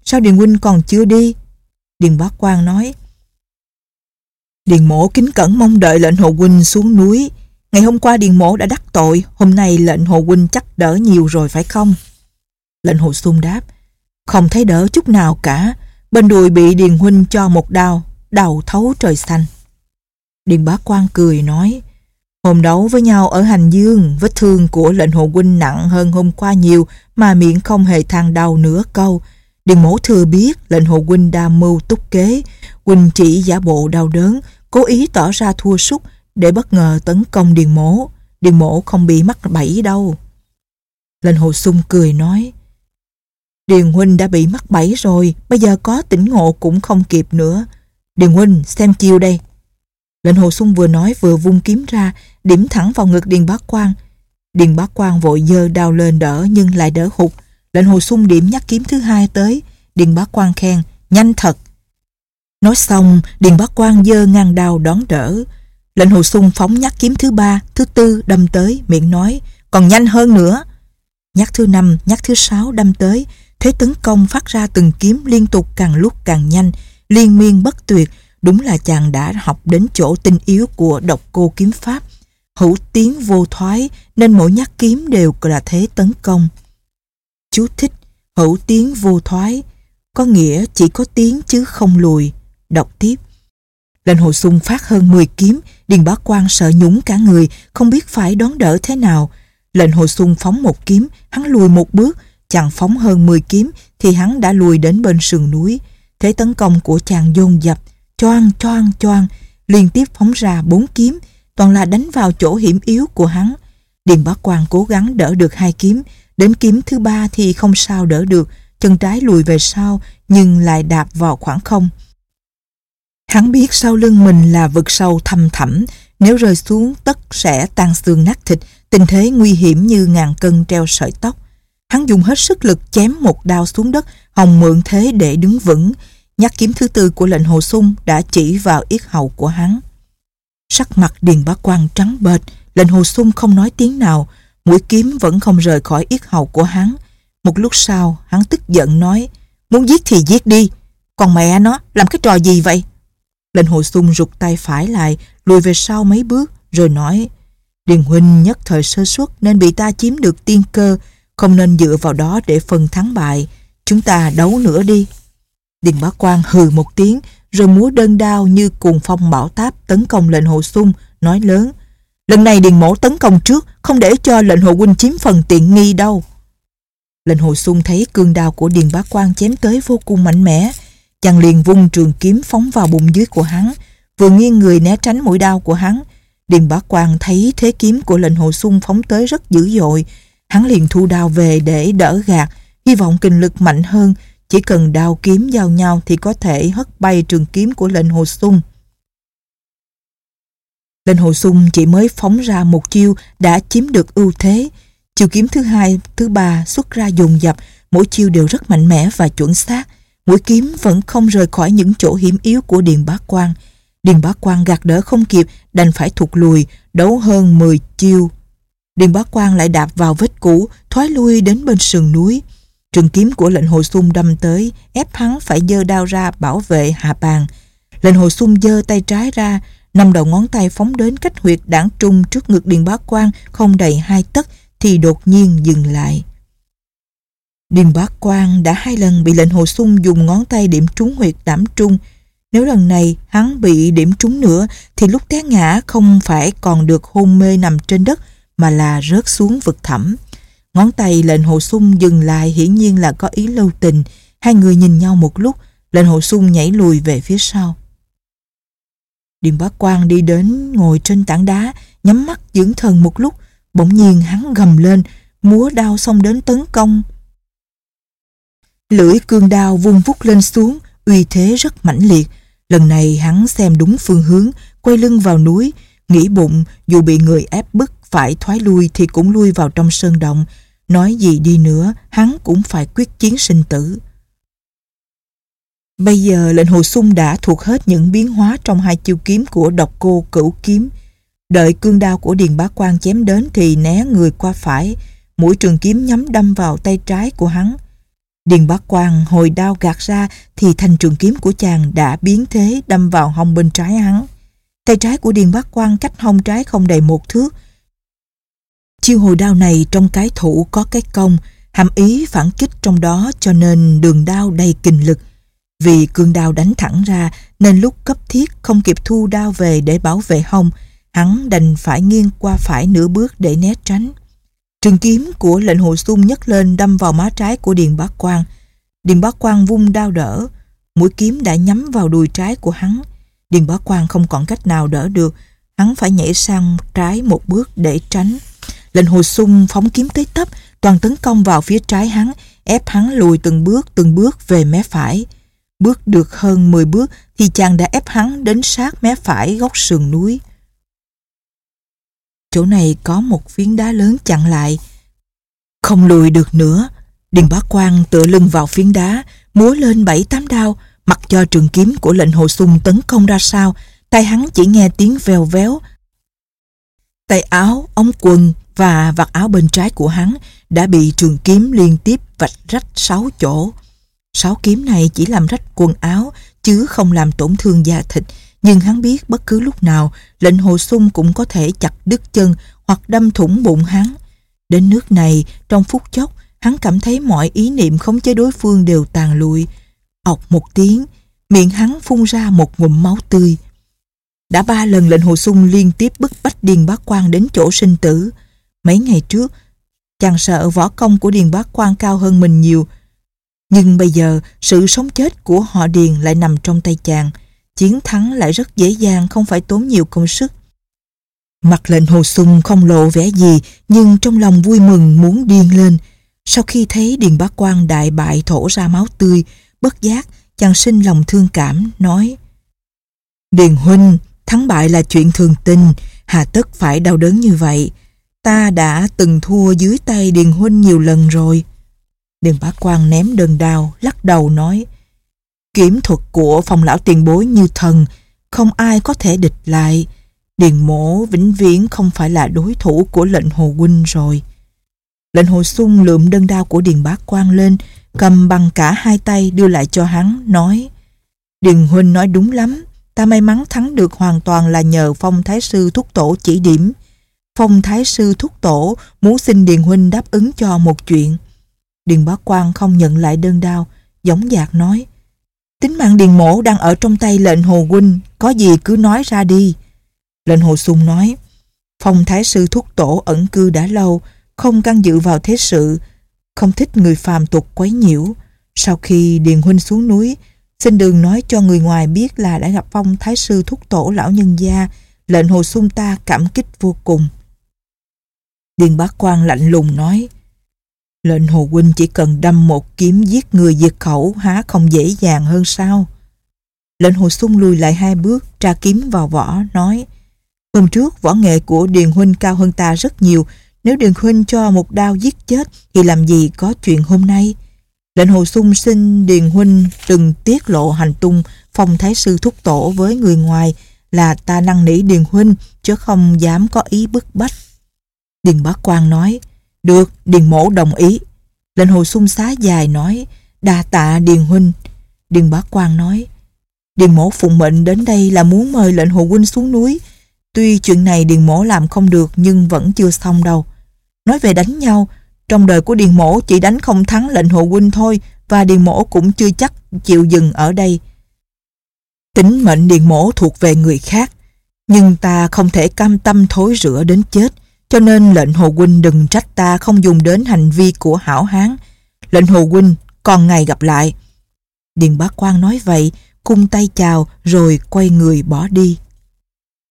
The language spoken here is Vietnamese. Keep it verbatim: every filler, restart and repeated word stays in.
sao Điền huynh còn chưa đi? Điền Bá Quang nói: Điền mỗ kính cẩn mong đợi lệnh Hồ huynh xuống núi. Ngày hôm qua Điền mỗ đã đắc tội, hôm nay lệnh Hồ huynh chắc đỡ nhiều rồi phải không? Lệnh Hồ Xung đáp: Không thấy đỡ chút nào cả. Bên đùi bị Điền huynh cho một đao, đầu thấu trời xanh. Điền Bá Quang cười nói: Hôm đấu với nhau ở Hành Dương, vết thương của lệnh Hồ huynh nặng hơn hôm qua nhiều mà miệng không hề than đau nửa câu. Điền mỗ thừa biết lệnh Hồ huynh đa mưu túc kế, huynh chỉ giả bộ đau đớn, cố ý tỏ ra thua sút để bất ngờ tấn công Điền mỗ. Điền mỗ không bị mắc bẫy đâu. Lệnh Hồ Xung cười nói: Điền huynh đã bị mắc bẫy rồi, bây giờ có tỉnh ngộ cũng không kịp nữa. Điền huynh xem chiêu đây. Lệnh Hồ Xung vừa nói vừa vung kiếm ra, điểm thẳng vào ngực Điền Bá Quang. Điền Bá Quang vội giơ đao lên đỡ nhưng lại đỡ hụt. Lệnh Hồ Xung điểm nhát kiếm thứ hai tới. Điền Bá Quang khen: Nhanh thật. Nói xong, Điền Bá Quang giơ ngang đao đón đỡ. Lệnh Hồ Xung phóng nhát kiếm thứ ba, thứ tư đâm tới, miệng nói: Còn nhanh hơn nữa. Nhát thứ năm, nhát thứ sáu đâm tới. Thế tấn công phát ra từng kiếm liên tục càng lúc càng nhanh, liên miên bất tuyệt. Đúng là chàng đã học đến chỗ tinh yếu của độc cô kiếm pháp. Hữu tiến vô thoái, nên mỗi nhát kiếm đều là thế tấn công. Chú thích: hữu tiến vô thoái có nghĩa chỉ có tiến chứ không lùi. Đọc tiếp. Lệnh Hồ Xung phát hơn mười kiếm. Điền Bá Quang sợ nhũng cả người, không biết phải đón đỡ thế nào. Lệnh Hồ Xung phóng một kiếm, hắn lùi một bước. Chàng phóng hơn mười kiếm thì hắn đã lùi đến bên sườn núi. Thế tấn công của chàng dồn dập, choang choang choang, liên tiếp phóng ra bốn kiếm, toàn là đánh vào chỗ hiểm yếu của hắn. Điền Bá Quang cố gắng đỡ được hai kiếm, đến kiếm thứ ba thì không sao đỡ được, chân trái lùi về sau nhưng lại đạp vào khoảng không. Hắn biết sau lưng mình là vực sâu thăm thẳm, nếu rơi xuống tất sẽ tan xương nát thịt, tình thế nguy hiểm như ngàn cân treo sợi tóc. Hắn dùng hết sức lực chém một đao xuống đất, hòng mượn thế để đứng vững. Nhát kiếm thứ tư của lệnh Hồ Xung đã chỉ vào yết hầu của hắn. Sắc mặt Điền Bá Quang trắng bệch, lệnh Hồ Xung không nói tiếng nào, mũi kiếm vẫn không rời khỏi yết hầu của hắn. Một lúc sau, hắn tức giận nói: Muốn giết thì giết đi, còn mẹ nó làm cái trò gì vậy? Lệnh Hồ Xung rụt tay phải lại, lùi về sau mấy bước, rồi nói: Điền huynh nhất thời sơ suất nên bị ta chiếm được tiên cơ, không nên dựa vào đó để phân thắng bại. Chúng ta đấu nữa đi. Điền Bá Quang hừ một tiếng, rồi múa đơn đao như cuồng phong bão táp tấn công lệnh Hồ Xung, nói lớn: Lần này Điền mỗ tấn công trước, không để cho lệnh Hồ huynh chiếm phần tiện nghi đâu. Lệnh Hồ Xung thấy cương đao của Điền Bá Quang chém tới vô cùng mạnh mẽ, chàng liền vung trường kiếm phóng vào bụng dưới của hắn, vừa nghiêng người né tránh mũi đao của hắn. Điền Bá Quang thấy thế kiếm của lệnh Hồ Xung phóng tới rất dữ dội, hắn liền thu đao về để đỡ gạt, hy vọng kình lực mạnh hơn, chỉ cần đao kiếm giao nhau thì có thể hất bay trường kiếm của lệnh Hồ Xung. Lệnh Hồ Xung chỉ mới phóng ra một chiêu đã chiếm được ưu thế. Chiêu kiếm thứ hai, thứ ba xuất ra dồn dập, mỗi chiêu đều rất mạnh mẽ và chuẩn xác. Mũi kiếm vẫn không rời khỏi những chỗ hiểm yếu của Điền Bá Quang. Điền Bá Quang gạt đỡ không kịp, đành phải thụt lùi, đấu hơn mười chiêu. Điền Bá Quang lại đạp vào vết cũ, thoái lui đến bên sườn núi. Trường kiếm của lệnh Hồ Xung đâm tới, ép hắn phải giơ đao ra bảo vệ hạ bàn. Lệnh Hồ Xung giơ tay trái ra, năm đầu ngón tay phóng đến cách huyệt đảng trung trước ngực Điền Bá Quang không đầy hai tấc thì đột nhiên dừng lại. Điền Bá Quang đã hai lần bị lệnh Hồ Xung dùng ngón tay điểm trúng huyệt đảng trung. Nếu lần này hắn bị điểm trúng nữa thì lúc té ngã không phải còn được hôn mê nằm trên đất mà là rớt xuống vực thẳm. Ngón tay lệnh Hồ Xung dừng lại, hiển nhiên là có ý lưu tình. Hai người nhìn nhau một lúc, lệnh Hồ Xung nhảy lùi về phía sau. Điền Bá Quang đi đến ngồi trên tảng đá, nhắm mắt dưỡng thần một lúc, bỗng nhiên hắn gầm lên, múa đao xông đến tấn công. Lưỡi cương đao vung vút lên xuống, uy thế rất mãnh liệt. Lần này hắn xem đúng phương hướng, quay lưng vào núi, nghĩ bụng dù bị người ép bức phải thoái lui thì cũng lui vào trong sơn động. Nói gì đi nữa, hắn cũng phải quyết chiến sinh tử. Bây giờ lệnh Hồ Xung đã thuộc hết những biến hóa trong hai chiêu kiếm của độc cô cửu kiếm. Đợi cương đao của Điền Bá Quang chém đến thì né người qua phải, mũi trường kiếm nhắm đâm vào tay trái của hắn. Điền Bá Quang hồi đao gạt ra thì thanh trường kiếm của chàng đã biến thế đâm vào hông bên trái hắn. Tay trái của Điền Bá Quang cách hông trái không đầy một thước. Chiêu hồi đao này trong cái thủ có cái cong, hàm ý phản kích trong đó, cho nên đường đao đầy kình lực. Vì cương đao đánh thẳng ra nên lúc cấp thiết không kịp thu đao về để bảo vệ hông, hắn đành phải nghiêng qua phải nửa bước để né tránh. Trường kiếm của lệnh Hồ Xung nhấc lên đâm vào má trái của Điền Bá Quang. Điền Bá Quang vung đao đỡ, mũi kiếm đã nhắm vào đùi trái của hắn. Điền Bá Quang không còn cách nào đỡ được, hắn phải nhảy sang trái một bước để tránh. Lệnh Hồ Xung phóng kiếm tới tấp, toàn tấn công vào phía trái hắn, ép hắn lùi từng bước từng bước về mé phải. Bước được hơn mười bước thì chàng đã ép hắn đến sát mé phải góc sườn núi. Chỗ này có một phiến đá lớn chặn lại, không lùi được nữa. Điền Bá Quang tựa lưng vào phiến đá, múa lên bảy tám đao, mặc cho trường kiếm của lệnh Hồ Xung tấn công ra sao, tay hắn chỉ nghe tiếng vèo véo. Tay áo, ống quần và vạt áo bên trái của hắn đã bị trường kiếm liên tiếp vạch rách sáu chỗ. Sáu kiếm này chỉ làm rách quần áo chứ không làm tổn thương da thịt, nhưng hắn biết bất cứ lúc nào lệnh Hồ Xung cũng có thể chặt đứt chân hoặc đâm thủng bụng hắn. Đến nước này, trong phút chốc, hắn cảm thấy mọi ý niệm khống chế đối phương đều tàn lụi. Ọc một tiếng, miệng hắn phun ra một ngụm máu tươi. Đã ba lần lệnh Hồ Xung liên tiếp bức bách Điền Bá Quang đến chỗ sinh tử. Mấy ngày trước, chàng sợ võ công của Điền Bá Quang cao hơn mình nhiều. Nhưng bây giờ, sự sống chết của họ Điền lại nằm trong tay chàng. Chiến thắng lại rất dễ dàng, không phải tốn nhiều công sức. Mặt lệnh Hồ Xung không lộ vẻ gì, nhưng trong lòng vui mừng muốn điên lên. Sau khi thấy Điền Bá Quang đại bại thổ ra máu tươi, bất giác chàng sinh lòng thương cảm, nói: Điền huynh, thắng bại là chuyện thường tình, hà tất phải đau đớn như vậy. Ta đã từng thua dưới tay Điền huynh nhiều lần rồi. Điền Bá Quang ném đơn đao, lắc đầu nói: Kiếm thuật của Phong lão tiền bối như thần, không ai có thể địch lại. Điền mỗ vĩnh viễn không phải là đối thủ của lệnh Hồ huynh rồi. Lệnh Hồ Xung lượm đơn đao của Điền Bá Quang lên, cầm bằng cả hai tay đưa lại cho hắn, nói: Điền huynh nói đúng lắm, ta may mắn thắng được hoàn toàn là nhờ Phong thái sư thúc tổ chỉ điểm. Phong thái sư thúc tổ muốn xin Điền huynh đáp ứng cho một chuyện. Điền Bá Quang không nhận lại đơn đao, dõng dạc nói: Tính mạng Điền mỗ đang ở trong tay lệnh Hồ huynh, có gì cứ nói ra đi. Lệnh Hồ Xung nói: Phong thái sư thúc tổ ẩn cư đã lâu, không can dự vào thế sự, không thích người phàm tục quấy nhiễu. Sau khi Điền huynh xuống núi, xin đừng nói cho người ngoài biết là đã gặp Phong thái sư thúc tổ lão nhân gia. Lệnh Hồ Xung ta cảm kích vô cùng. Điền Bá Quang lạnh lùng nói: Lệnh Hồ huynh chỉ cần đâm một kiếm giết người diệt khẩu, há không dễ dàng hơn sao? Lệnh Hồ Xung lùi lại hai bước, tra kiếm vào vỏ, nói: Hôm trước võ nghệ của Điền huynh cao hơn ta rất nhiều, nếu Điền huynh cho một đao giết chết thì làm gì có chuyện hôm nay. Lệnh Hồ Xung xin Điền huynh đừng tiết lộ hành tung Phong thái sư thúc tổ với người ngoài, là ta năn nỉ Điền huynh chứ không dám có ý bức bách. Điền Bá Quang nói: Được, Điền mỗ đồng ý. Lệnh Hồ Xung xá dài nói: Đa tạ Điền huynh. Điền Bá Quang nói: Điền mỗ phụng mệnh đến đây là muốn mời lệnh Hồ huynh xuống núi. Tuy chuyện này Điền mỗ làm không được, nhưng vẫn chưa xong đâu. Nói về đánh nhau, trong đời của Điền mỗ chỉ đánh không thắng lệnh Hồ huynh thôi, và Điền mỗ cũng chưa chắc chịu dừng ở đây. Tính mệnh Điền mỗ thuộc về người khác, nhưng ta không thể cam tâm thối rữa đến chết, cho nên lệnh Hồ huynh đừng trách ta không dùng đến hành vi của hảo hán. Lệnh Hồ huynh, còn ngày gặp lại. Điền Bá Quang nói vậy, cung tay chào rồi quay người bỏ đi.